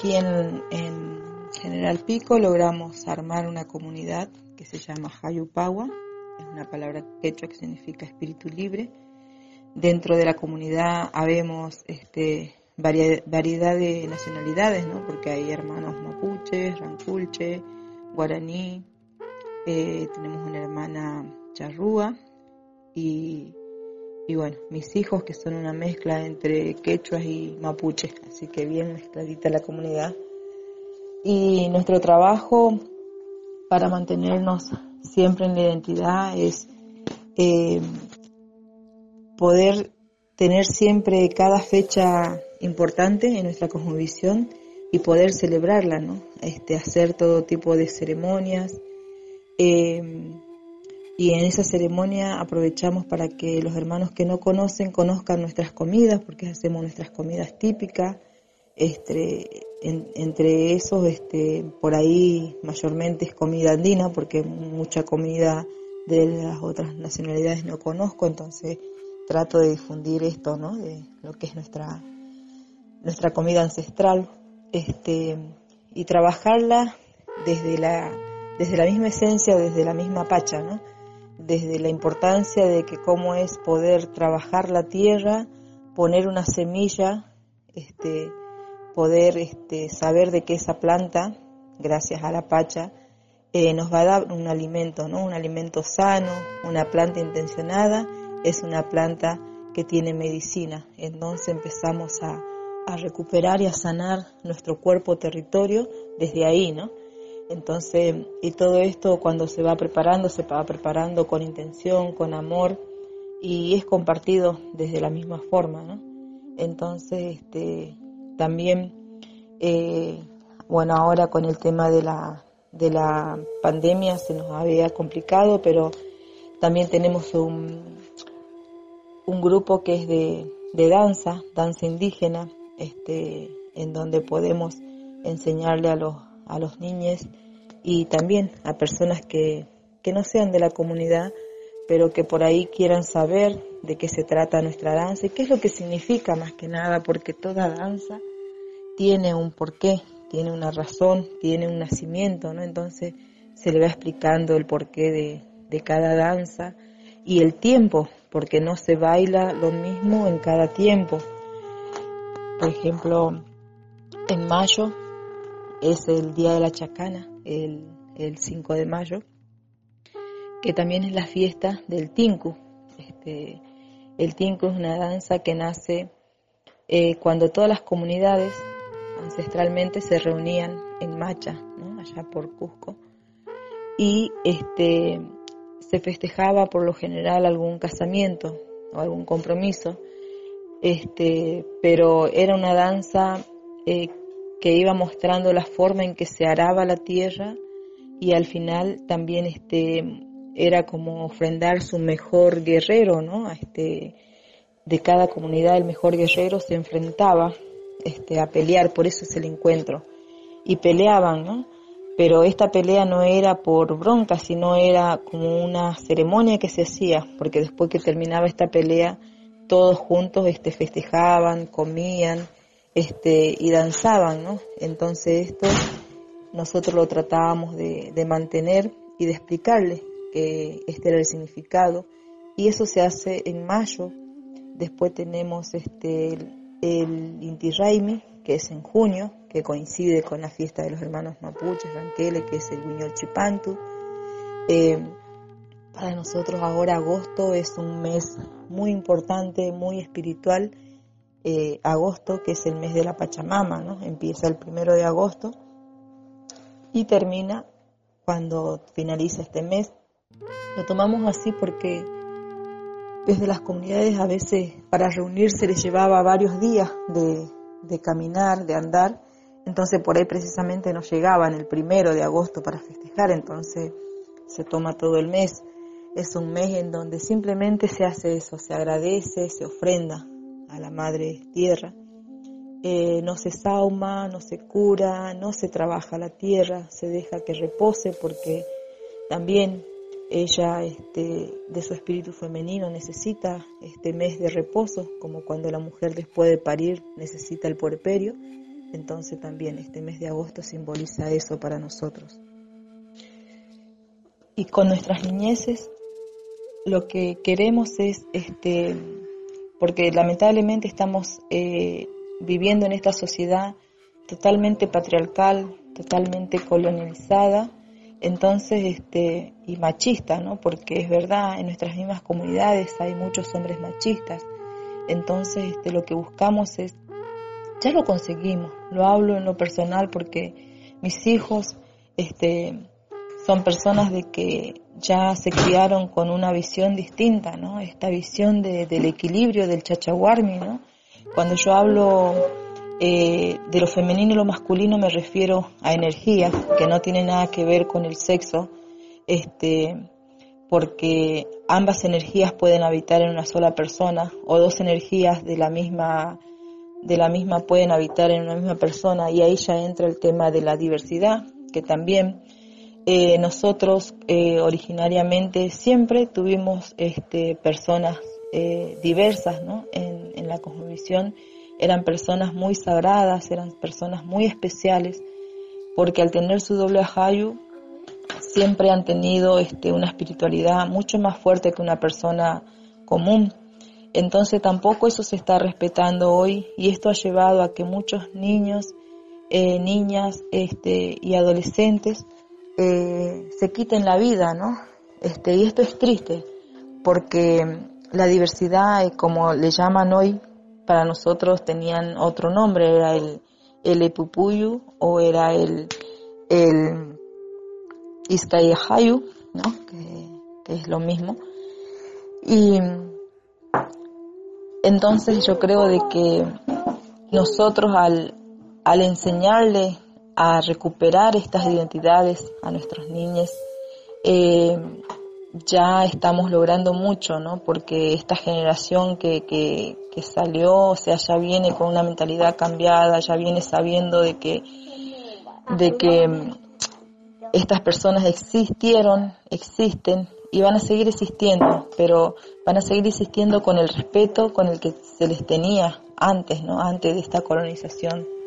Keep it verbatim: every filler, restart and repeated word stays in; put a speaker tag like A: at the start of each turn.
A: aquí en, en General Pico logramos armar una comunidad que se llama Hayupawa, es una palabra quechua que significa espíritu libre. Dentro de la comunidad habemos este, variedad, variedad de nacionalidades, ¿no? Porque hay hermanos mapuches, ranculche, guaraní, eh, tenemos una hermana charrúa y, y bueno, mis hijos que son una mezcla entre quechuas y mapuches, así que bien mezcladita la comunidad. Y nuestro trabajo para mantenernos siempre en la identidad es eh, poder tener siempre cada fecha importante en nuestra cosmovisión y poder celebrarla, ¿no? Este, hacer todo tipo de ceremonias eh, y en esa ceremonia aprovechamos para que los hermanos que no conocen conozcan nuestras comidas, porque hacemos nuestras comidas típicas. Este, en, entre esos, este, por ahí mayormente es comida andina, porque mucha comida de las otras nacionalidades no conozco, entonces trato de difundir esto, ¿no? De lo que es nuestra nuestra comida ancestral, este, y trabajarla desde la desde la misma esencia, desde la misma pacha, ¿no? Desde la importancia de que cómo es poder trabajar la tierra, poner una semilla, este poder este, saber de que esa planta, gracias a la pacha, eh, nos va a dar un alimento, ¿no? Un alimento sano, una planta intencionada, es una planta que tiene medicina. Entonces empezamos a, a recuperar y a sanar nuestro cuerpo territorio desde ahí, ¿no? Entonces, y todo esto cuando se va preparando, se va preparando con intención, con amor, y es compartido desde la misma forma, ¿no? Entonces, este... También, eh, bueno, ahora con el tema de la, de la pandemia se nos había complicado, pero también tenemos un, un grupo que es de, de danza, danza indígena, este, en donde podemos enseñarle a los, a los niños y también a personas que, que no sean de la comunidad, pero que por ahí quieran saber de qué se trata nuestra danza y qué es lo que significa más que nada, porque toda danza tiene un porqué, tiene una razón, tiene un nacimiento, ¿no? Entonces se le va explicando el porqué de, de cada danza y el tiempo, porque no se baila lo mismo en cada tiempo. Por ejemplo, en mayo es el Día de la Chacana, el, el cinco de mayo, que también es la fiesta del Tinku. Este, el Tinku es una danza que nace eh, cuando todas las comunidades ancestralmente se reunían en Macha, ¿no? Allá por Cusco, y este se festejaba por lo general algún casamiento o algún compromiso, este, pero era una danza eh, que iba mostrando la forma en que se araba la tierra y al final también este era como ofrendar su mejor guerrero, ¿no? A este, de cada comunidad el mejor guerrero se enfrentaba Este, a pelear, por eso es el encuentro, y peleaban, ¿no? Pero esta pelea no era por bronca, sino era como una ceremonia que se hacía, porque después que terminaba esta pelea, todos juntos este, festejaban, comían, este, y danzaban, ¿no? Entonces esto nosotros lo tratábamos de, de mantener y de explicarles que este era el significado, y eso se hace en mayo. Después tenemos este el Inti Raymi, que es en junio, que coincide con la fiesta de los hermanos mapuches, Ranquele, que es el Huiñol Chipantu. Eh, para nosotros ahora agosto es un mes muy importante, muy espiritual. Eh, agosto, que es el mes de la Pachamama, ¿no? Empieza el primero de agosto y termina cuando finaliza este mes. Lo tomamos así porque desde las comunidades a veces para reunirse les llevaba varios días de, de caminar, de andar, entonces por ahí precisamente no llegaban el primero de agosto para festejar, entonces se toma todo el mes. Es un mes en donde simplemente se hace eso, se agradece, se ofrenda a la Madre Tierra, eh, no se sauma, no se cura, no se trabaja la tierra, se deja que repose porque también ella este, de su espíritu femenino necesita este mes de reposo, como cuando la mujer después de parir necesita el puerperio. Entonces también este mes de agosto simboliza eso para nosotros. Y con nuestras niñeces lo que queremos es, este, porque lamentablemente estamos eh, viviendo en esta sociedad totalmente patriarcal, totalmente colonializada, entonces este y machista, ¿no? Porque es verdad, en nuestras mismas comunidades hay muchos hombres machistas. Entonces este lo que buscamos es, ya lo conseguimos, lo hablo en lo personal porque mis hijos este son personas de que ya se criaron con una visión distinta, ¿no? Esta visión de, del equilibrio del chachahuarmi, ¿no? Cuando yo hablo eh, de lo femenino y lo masculino me refiero a energías que no tienen nada que ver con el sexo, este, porque ambas energías pueden habitar en una sola persona, o dos energías de la misma de la misma pueden habitar en una misma persona, y ahí ya entra el tema de la diversidad, que también Eh, nosotros eh, originariamente siempre tuvimos este, personas eh, diversas, ¿no? En, en la cosmovisión eran personas muy sagradas, eran personas muy especiales, porque al tener su doble ajayu siempre han tenido este, una espiritualidad mucho más fuerte que una persona común. Entonces tampoco eso se está respetando hoy, y esto ha llevado a que muchos niños, eh, niñas este, y adolescentes Eh, se quiten la vida, ¿no? Este, y esto es triste, porque la diversidad, eh, como le llaman hoy, para nosotros tenían otro nombre, era el, el Epupuyu o era el, el Iskayahayu, ¿no? Que, que es lo mismo. Y entonces yo creo de que nosotros al, al enseñarle a recuperar estas identidades a nuestros niños, eh, ya estamos logrando mucho, ¿no? Porque esta generación que, que, que salió, o sea, ya viene con una mentalidad cambiada, ya viene sabiendo de que, de que estas personas existieron, existen y van a seguir existiendo, pero van a seguir existiendo con el respeto con el que se les tenía antes, ¿no? Antes de esta colonización.